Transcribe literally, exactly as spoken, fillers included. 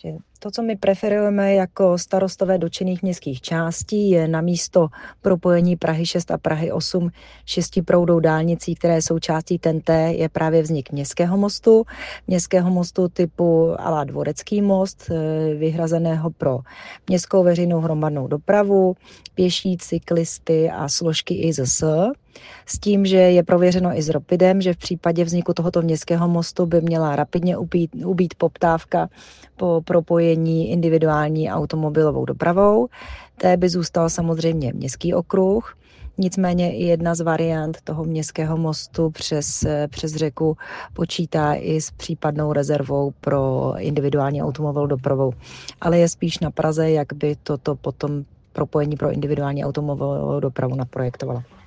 Že to, co my preferujeme jako starostové dotčených městských částí, je na místo propojení Prahy šest a Prahy osm šestiproudou dálnicí, které jsou částí T E N T, je právě vznik městského mostu. Městského mostu typu à la Dvorecký most, vyhrazeného pro městskou veřejnou hromadnou dopravu, pěší, cyklisty a složky I Z S. S tím, že je prověřeno i s Ropidem, že v případě vzniku tohoto městského mostu by měla rapidně ubít, ubít poptávka po propojení individuální automobilovou dopravou. Té by zůstal samozřejmě městský okruh. Nicméně i jedna z variant toho městského mostu přes, přes řeku počítá i s případnou rezervou pro individuální automobilovou dopravu. Ale je spíš na Praze, jak by toto potom propojení pro individuální automobilovou dopravu naprojektovala.